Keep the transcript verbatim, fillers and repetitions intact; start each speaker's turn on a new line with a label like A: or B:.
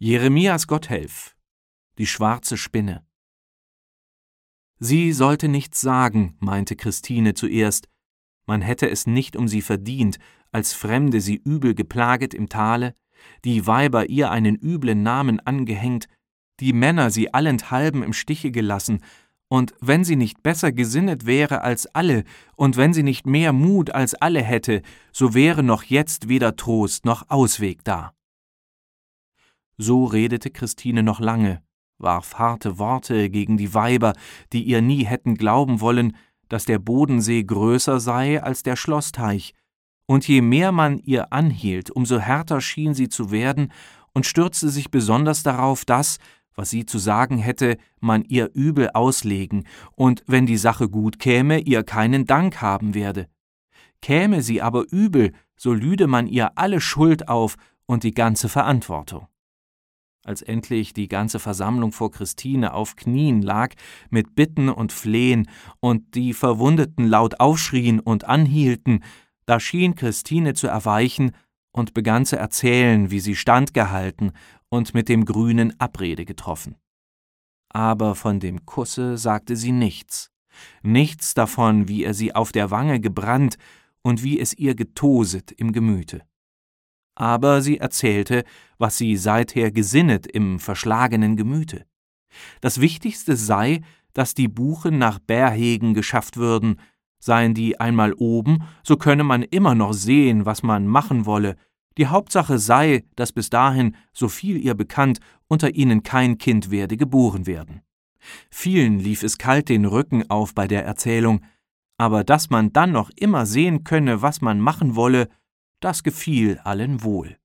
A: Jeremias Gotthelf, die schwarze Spinne. Sie sollte nichts sagen, meinte Christine zuerst. Man hätte es nicht um sie verdient, als Fremde sie übel geplaget im Tale, die Weiber ihr einen üblen Namen angehängt, die Männer sie allenthalben im Stiche gelassen, und wenn sie nicht besser gesinnet wäre als alle, und wenn sie nicht mehr Mut als alle hätte, so wäre noch jetzt weder Trost noch Ausweg da. So redete Christine noch lange, warf harte Worte gegen die Weiber, die ihr nie hätten glauben wollen, dass der Bodensee größer sei als der Schlossteich, und je mehr man ihr anhielt, umso härter schien sie zu werden und stürzte sich besonders darauf, dass, was sie zu sagen hätte, man ihr übel auslegen und, wenn die Sache gut käme, ihr keinen Dank haben werde. Käme sie aber übel, so lüde man ihr alle Schuld auf und die ganze Verantwortung. Als endlich die ganze Versammlung vor Christine auf Knien lag, mit Bitten und Flehen, und die Verwundeten laut aufschrien und anhielten, da schien Christine zu erweichen und begann zu erzählen, wie sie standgehalten und mit dem Grünen Abrede getroffen. Aber von dem Kusse sagte sie nichts, nichts davon, wie er sie auf der Wange gebrannt und wie es ihr getoset im Gemüte. Aber sie erzählte, was sie seither gesinnet im verschlagenen Gemüte. Das Wichtigste sei, dass die Buchen nach Bärhegen geschafft würden, seien die einmal oben, so könne man immer noch sehen, was man machen wolle. Die Hauptsache sei, dass bis dahin, so viel ihr bekannt, unter ihnen kein Kind werde geboren werden. Vielen lief es kalt den Rücken auf bei der Erzählung, aber dass man dann noch immer sehen könne, was man machen wolle, das gefiel allen wohl.